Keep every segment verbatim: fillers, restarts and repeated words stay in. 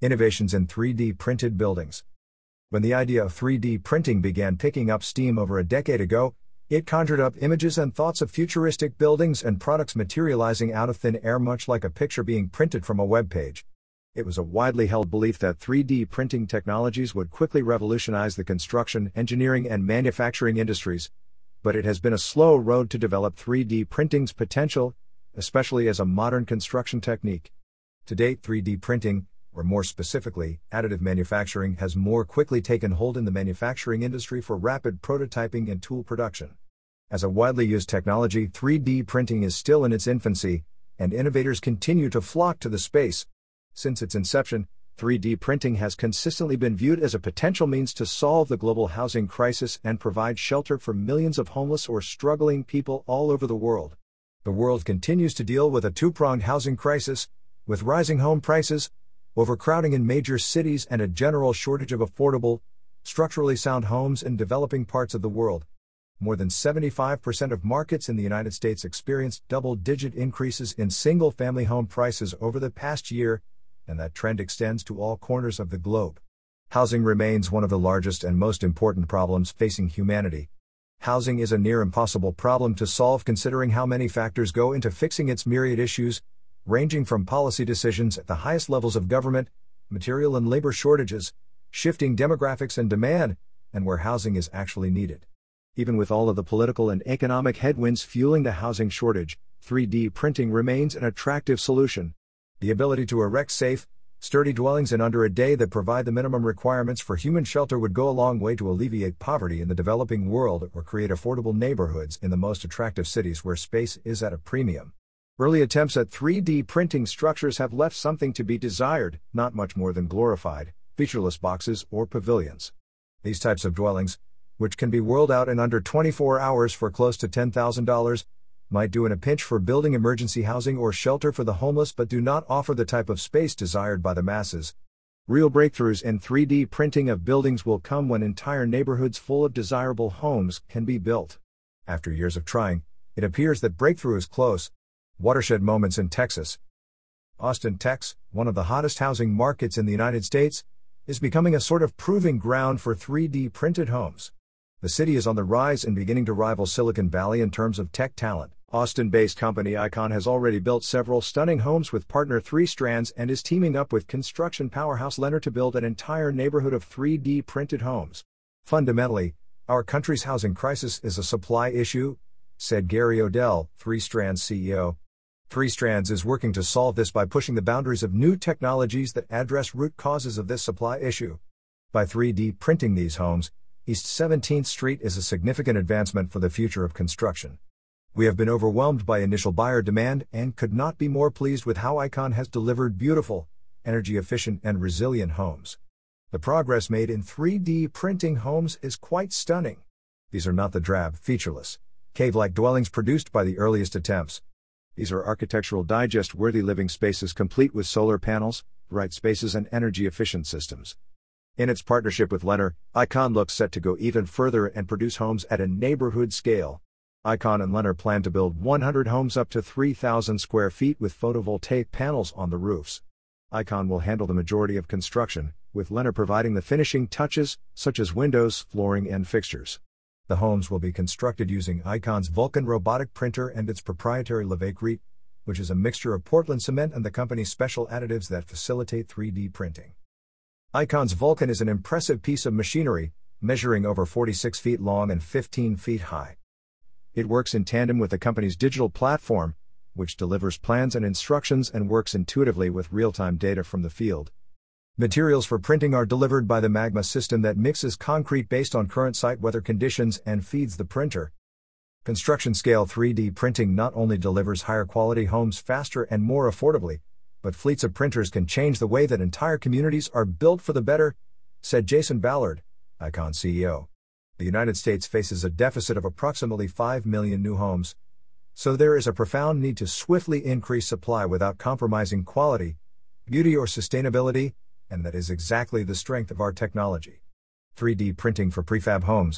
Innovations in three D printed buildings. When the idea of three D printing began picking up steam over a decade ago, it conjured up images and thoughts of futuristic buildings and products materializing out of thin air, much like a picture being printed from a web page. It was a widely held belief that three D printing technologies would quickly revolutionize the construction, engineering, and manufacturing industries, but it has been a slow road to develop three D printing's potential, especially as a modern construction technique. To date, three D printing, or more specifically, additive manufacturing, has more quickly taken hold in the manufacturing industry for rapid prototyping and tool production. As a widely used technology, three D printing is still in its infancy, and innovators continue to flock to the space. Since its inception, three D printing has consistently been viewed as a potential means to solve the global housing crisis and provide shelter for millions of homeless or struggling people all over the world. The world continues to deal with a two-pronged housing crisis, with rising home prices, overcrowding in major cities, and a general shortage of affordable, structurally sound homes in developing parts of the world. More than seventy-five percent of markets in the United States experienced double-digit increases in single-family home prices over the past year, and that trend extends to all corners of the globe. Housing remains one of the largest and most important problems facing humanity. Housing is a near impossible problem to solve considering how many factors go into fixing its myriad issues, ranging from policy decisions at the highest levels of government, material and labor shortages, shifting demographics and demand, and where housing is actually needed. Even with all of the political and economic headwinds fueling the housing shortage, three D printing remains an attractive solution. The ability to erect safe, sturdy dwellings in under a day that provide the minimum requirements for human shelter would go a long way to alleviate poverty in the developing world or create affordable neighborhoods in the most attractive cities where space is at a premium. Early attempts at three D printing structures have left something to be desired, not much more than glorified, featureless boxes or pavilions. These types of dwellings, which can be whirled out in under twenty-four hours for close to ten thousand dollars, might do in a pinch for building emergency housing or shelter for the homeless, but do not offer the type of space desired by the masses. Real breakthroughs in three D printing of buildings will come when entire neighborhoods full of desirable homes can be built. After years of trying, it appears that breakthrough is close. Watershed moments in Texas. Austin, Texas, one of the hottest housing markets in the United States, is becoming a sort of proving ground for three D printed homes. The city is on the rise and beginning to rival Silicon Valley in terms of tech talent. Austin-based company Icon has already built several stunning homes with partner Three Strands and is teaming up with construction powerhouse Lennar to build an entire neighborhood of three D printed homes. Fundamentally, our country's housing crisis is a supply issue, said Gary Odell, Three Strands C E O. Three Strands is working to solve this by pushing the boundaries of new technologies that address root causes of this supply issue. By three D printing these homes, East seventeenth Street is a significant advancement for the future of construction. We have been overwhelmed by initial buyer demand and could not be more pleased with how Icon has delivered beautiful, energy-efficient, and resilient homes. The progress made in three D printing homes is quite stunning. These are not the drab, featureless, cave-like dwellings produced by the earliest attempts. These are Architectural Digest-worthy living spaces complete with solar panels, bright spaces, and energy-efficient systems. In its partnership with Lennar, Icon looks set to go even further and produce homes at a neighborhood scale. Icon and Lennar plan to build one hundred homes up to three thousand square feet with photovoltaic panels on the roofs. Icon will handle the majority of construction, with Lennar providing the finishing touches, such as windows, flooring, and fixtures. The homes will be constructed using Icon's Vulcan robotic printer and its proprietary Lavacrete, which is a mixture of Portland cement and the company's special additives that facilitate three D printing. Icon's Vulcan is an impressive piece of machinery, measuring over forty-six feet long and fifteen feet high. It works in tandem with the company's digital platform, which delivers plans and instructions and works intuitively with real-time data from the field. Materials for printing are delivered by the Magma system that mixes concrete based on current site weather conditions and feeds the printer. Construction-scale three D printing not only delivers higher-quality homes faster and more affordably, but fleets of printers can change the way that entire communities are built for the better, said Jason Ballard, Icon C E O. The United States faces a deficit of approximately five million new homes, so there is a profound need to swiftly increase supply without compromising quality, beauty, or sustainability, and that is exactly the strength of our technology. three D printing for prefab homes.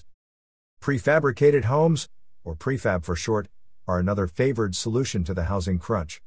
Prefabricated homes, or prefab for short, are another favored solution to the housing crunch.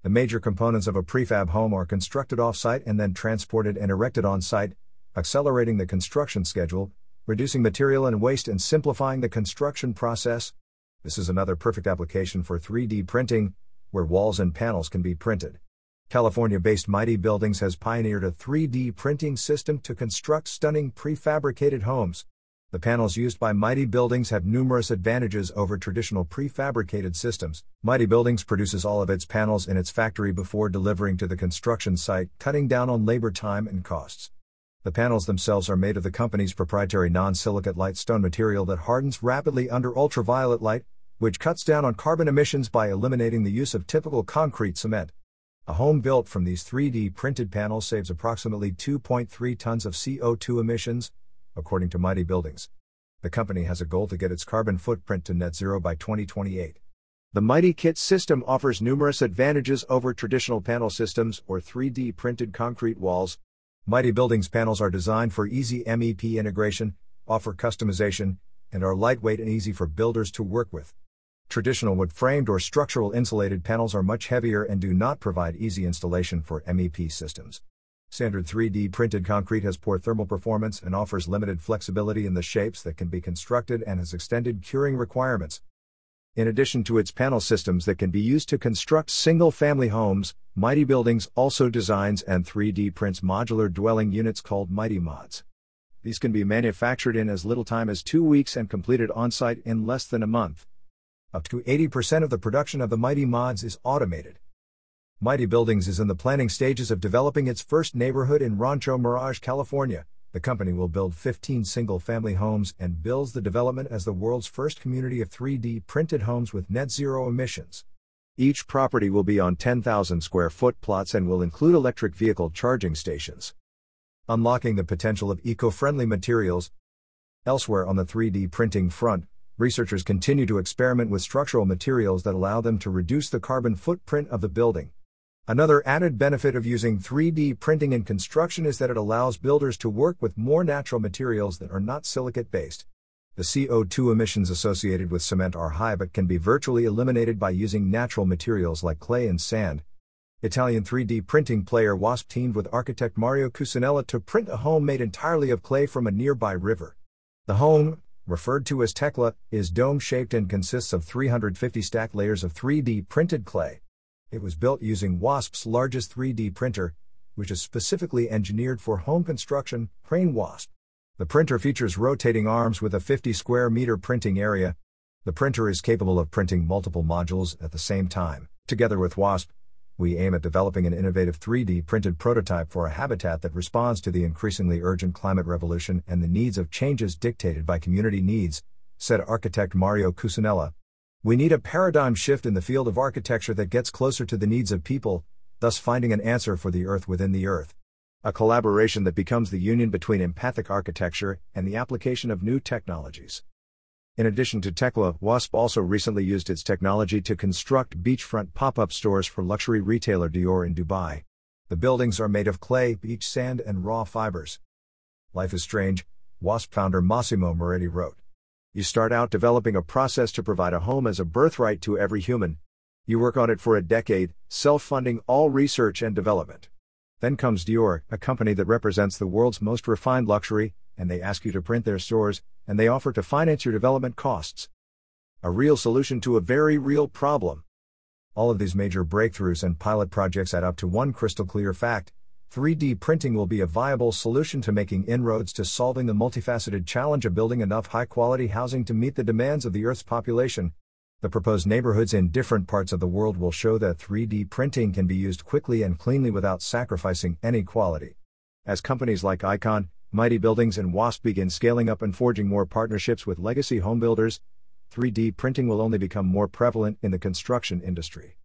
The major components of a prefab home are constructed off-site and then transported and erected on-site, accelerating the construction schedule, reducing material and waste and simplifying the construction process. This is another perfect application for three D printing, where walls and panels can be printed. California-based Mighty Buildings has pioneered a three D printing system to construct stunning prefabricated homes. The panels used by Mighty Buildings have numerous advantages over traditional prefabricated systems. Mighty Buildings produces all of its panels in its factory before delivering to the construction site, cutting down on labor time and costs. The panels themselves are made of the company's proprietary non-silicate light stone material that hardens rapidly under ultraviolet light, which cuts down on carbon emissions by eliminating the use of typical concrete cement. A home built from these three D printed panels saves approximately two point three tons of C O two emissions, according to Mighty Buildings. The company has a goal to get its carbon footprint to net zero by twenty twenty-eight. The Mighty Kit system offers numerous advantages over traditional panel systems or three D printed concrete walls. Mighty Buildings panels are designed for easy M E P integration, offer customization, and are lightweight and easy for builders to work with. Traditional wood-framed or structural insulated panels are much heavier and do not provide easy installation for M E P systems. Standard three D printed concrete has poor thermal performance and offers limited flexibility in the shapes that can be constructed and has extended curing requirements. In addition to its panel systems that can be used to construct single-family homes, Mighty Buildings also designs and three D prints modular dwelling units called Mighty Mods. These can be manufactured in as little time as two weeks and completed on-site in less than a month. Up to eighty percent of the production of the Mighty Mods is automated. Mighty Buildings is in the planning stages of developing its first neighborhood in Rancho Mirage, California. The company will build fifteen single-family homes and bills the development as the world's first community of three D printed homes with net zero emissions. Each property will be on ten thousand square foot plots and will include electric vehicle charging stations. Unlocking the potential of eco-friendly materials. Elsewhere on the three D printing front, researchers continue to experiment with structural materials that allow them to reduce the carbon footprint of the building. Another added benefit of using three D printing in construction is that it allows builders to work with more natural materials that are not silicate-based. The C O two emissions associated with cement are high but can be virtually eliminated by using natural materials like clay and sand. Italian three D printing player Wasp teamed with architect Mario Cucinella to print a home made entirely of clay from a nearby river. The home, referred to as Tekla, is dome-shaped and consists of three hundred fifty stacked layers of three D printed clay. It was built using Wasp's largest three D printer, which is specifically engineered for home construction, Crane Wasp. The printer features rotating arms with a fifty square meter printing area. The printer is capable of printing multiple modules at the same time. Together with Wasp, we aim at developing an innovative three D printed prototype for a habitat that responds to the increasingly urgent climate revolution and the needs of changes dictated by community needs, said architect Mario Cucinella. We need a paradigm shift in the field of architecture that gets closer to the needs of people, thus finding an answer for the earth within the earth. A collaboration that becomes the union between empathic architecture and the application of new technologies. In addition to Tekla, Wasp also recently used its technology to construct beachfront pop-up stores for luxury retailer Dior in Dubai. The buildings are made of clay, beach sand, and raw fibers. Life is strange, Wasp founder Massimo Moretti wrote. You start out developing a process to provide a home as a birthright to every human. You work on it for a decade, self-funding all research and development. Then comes Dior, a company that represents the world's most refined luxury, and they ask you to print their stores, and they offer to finance your development costs. A real solution to a very real problem. All of these major breakthroughs and pilot projects add up to one crystal clear fact: three D printing will be a viable solution to making inroads to solving the multifaceted challenge of building enough high-quality housing to meet the demands of the Earth's population. The proposed neighborhoods in different parts of the world will show that three D printing can be used quickly and cleanly without sacrificing any quality. As companies like Icon, Mighty Buildings and Wasp begin scaling up and forging more partnerships with legacy homebuilders, three D printing will only become more prevalent in the construction industry.